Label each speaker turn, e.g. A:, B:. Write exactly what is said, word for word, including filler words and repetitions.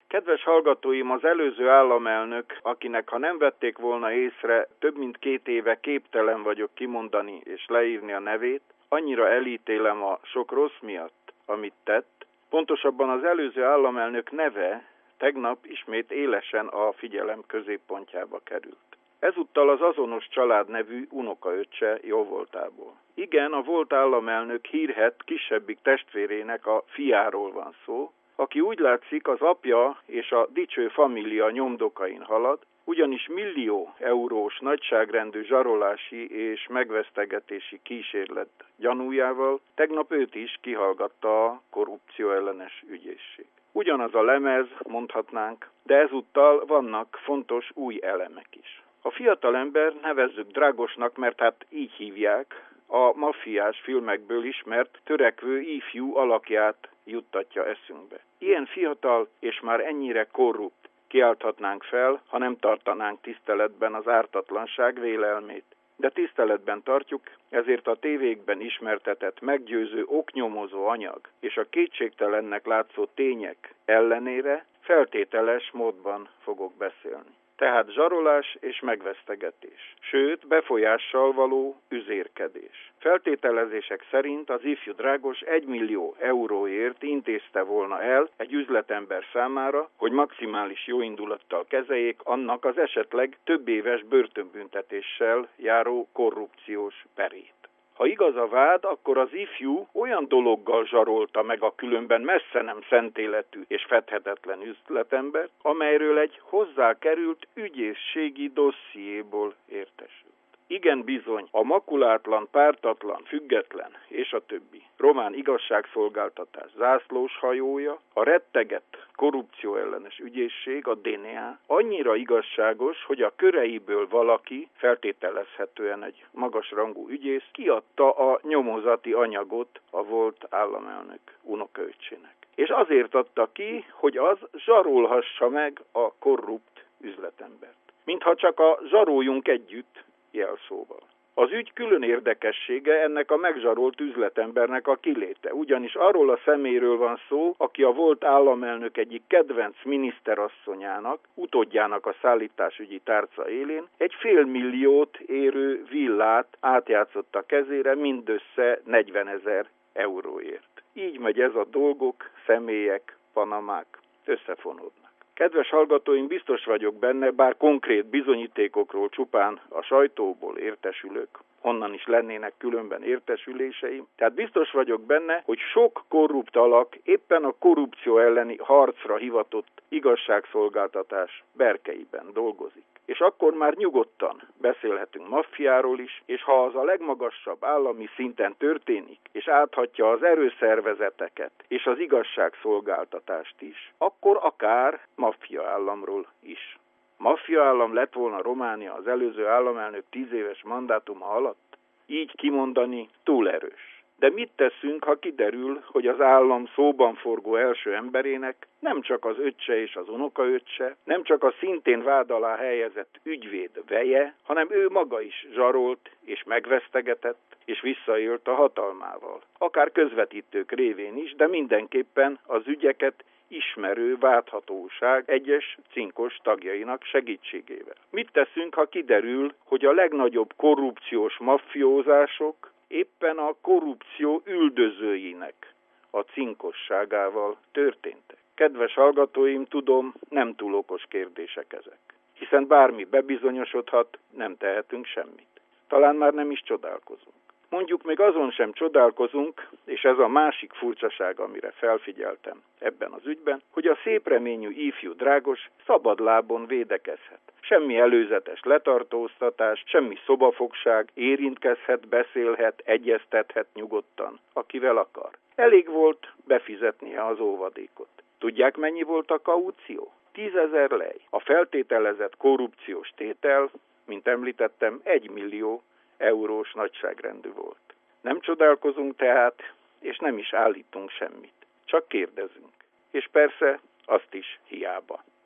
A: Kedves hallgatóim, az előző államelnök, akinek ha nem vették volna észre, több mint két éve képtelen vagyok kimondani és leírni a nevét, annyira elítélem a sok rossz miatt, amit tett. Pontosabban az előző államelnök neve tegnap ismét élesen a figyelem középpontjába került. Ezúttal az azonos család nevű unokaöccse jóvoltából. Igen, a volt államelnök hírhedt kisebbik testvérének a fiáról van szó, aki úgy látszik az apja és a dicső família nyomdokain halad, ugyanis millió eurós nagyságrendű zsarolási és megvesztegetési kísérlet gyanújával tegnap őt is kihallgatta a korrupció ellenes ügyészség. Ugyanaz a lemez, mondhatnánk, de ezúttal vannak fontos új elemek is. A fiatalember, nevezzük Dragosnak, mert hát így hívják, a maffiás filmekből ismert törekvő ifjú alakját juttatja eszünkbe. Ilyen fiatal és már ennyire korrupt kiálthatnánk fel, ha nem tartanánk tiszteletben az ártatlanság vélelmét. De tiszteletben tartjuk, ezért a tévékben ismertetett meggyőző oknyomozó anyag és a kétségtelennek látszó tények ellenére feltételes módban fogok beszélni. Tehát zsarolás és megvesztegetés, sőt befolyással való üzérkedés. Feltételezések szerint az ifjú Dragos egymillió euróért intézte volna el egy üzletember számára, hogy maximális jóindulattal kezeljék annak az esetleg több éves börtönbüntetéssel járó korrupciós perét. Ha igaz a vád, akkor az ifjú olyan dologgal zsarolta meg a különben messze nem szentéletű és fedhetetlen üzletembert, amelyről egy hozzákerült ügyészségi dossziéból értesült. Igen bizony, a makulátlan, pártatlan, független és a többi román igazságszolgáltatás zászlós hajója, a rettegett korrupció ellenes ügyészség, a dé en á annyira igazságos, hogy a köreiből valaki, feltételezhetően egy magasrangú ügyész, kiadta a nyomozati anyagot a volt államelnök unokaöccsének. És azért adta ki, hogy az zsarolhassa meg a korrupt üzletembert. Mintha csak a zsaroljunk együtt jelszóval. Az ügy külön érdekessége ennek a megzsarolt üzletembernek a kiléte, ugyanis arról a személyről van szó, aki a volt államelnök egyik kedvenc miniszterasszonyának, utódjának a szállításügyi tárca élén egy fél milliót érő villát átjátszott a kezére mindössze negyvenezer euróért. Így megy ez a dolgok, személyek, panamák összefonódnak. Kedves hallgatóim, biztos vagyok benne, bár konkrét bizonyítékokról csupán a sajtóból értesülök, honnan is lennének különben értesüléseim. Tehát biztos vagyok benne, hogy sok korrupt alak éppen a korrupció elleni harcra hivatott igazságszolgáltatás berkeiben dolgozik. És akkor már nyugodtan beszélhetünk maffiáról is, és ha az a legmagasabb állami szinten történik, és áthatja az erőszervezeteket és az igazságszolgáltatást is, akkor akár maffia államról is. Maffia állam lett volna Románia az előző államelnök tíz éves mandátuma alatt? Így kimondani túl erős. De mit teszünk, ha kiderül, hogy az állam szóban forgó első emberének nem csak az öccse és az unokaöccse, nem csak a szintén vád alá helyezett ügyvéd veje, hanem ő maga is zsarolt és megvesztegetett és visszaélt a hatalmával. Akár közvetítők révén is, de mindenképpen az ügyeket ismerő vádhatóság egyes cinkos tagjainak segítségével. Mit teszünk, ha kiderül, hogy a legnagyobb korrupciós maffiózások éppen a korrupció üldözőinek a cinkosságával történtek? Kedves hallgatóim, tudom, nem túl okos kérdések ezek, hiszen bármi bebizonyosodhat, nem tehetünk semmit. Talán már nem is csodálkozunk. Mondjuk még azon sem csodálkozunk, és ez a másik furcsaság, amire felfigyeltem ebben az ügyben, hogy a szépreményű ifjú Dragos szabadlábon védekezhet. Semmi előzetes letartóztatás, semmi szobafogság, érintkezhet, beszélhet, egyeztethet nyugodtan, akivel akar. Elég volt befizetnie az óvadékot. Tudják, mennyi volt a kaució? Tízezer lej. A feltételezett korrupciós tétel, mint említettem, egymillió eurós nagyságrendű volt. Nem csodálkozunk tehát, és nem is állítunk semmit. Csak kérdezünk. És persze azt is hiába.